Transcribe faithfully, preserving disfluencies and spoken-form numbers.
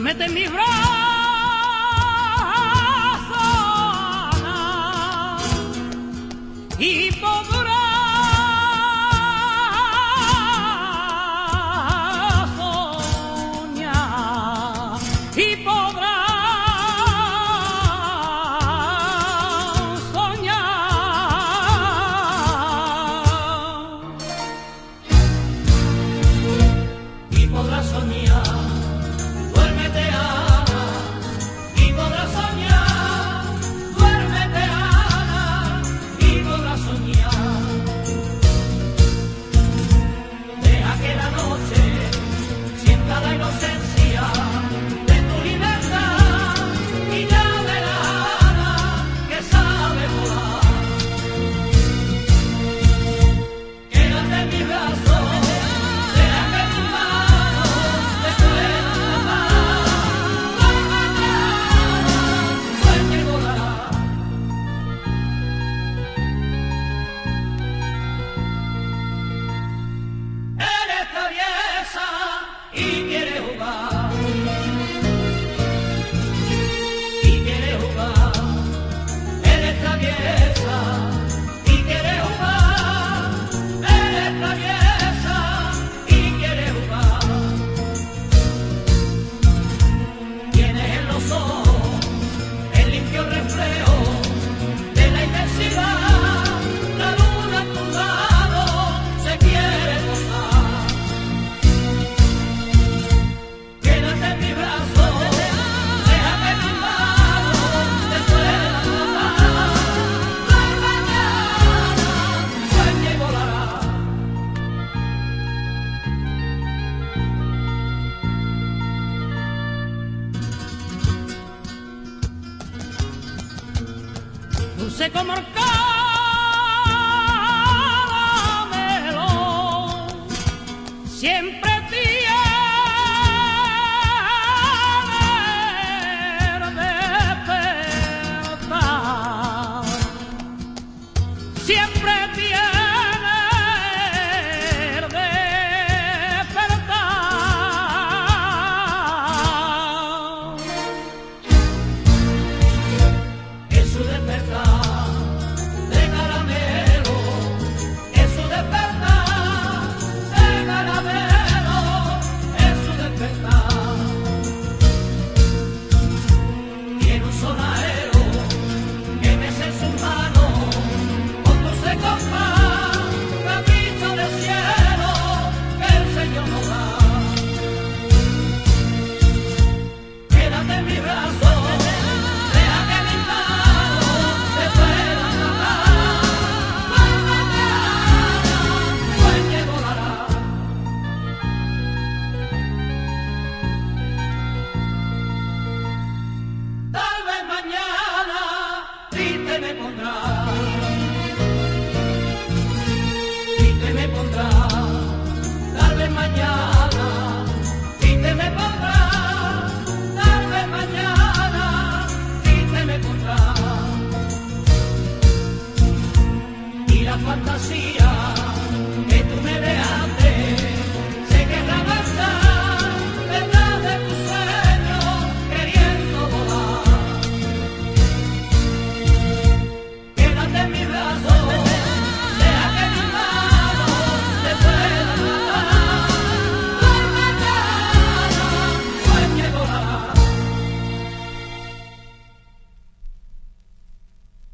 duérmete en mi brazo, Ana, y podrás soñar, y podrás podrás soñar, duérmete Ana, y podrás soñar, duérmete Ana, y podrás soñar. Deja que la noche sienta la inocencia de tu libertad y ya verás Ana, que sabe volar. Quédate en mi brazo. Y quiere jugar, y quiere jugar, eres traviesa, y quiere jugar, eres traviesa, y quiere jugar. Tienes en los ojos el limpio reflejo de la inmensidad, la luna a tu lado se quiere gozar. Dulce como el caramelo, siempre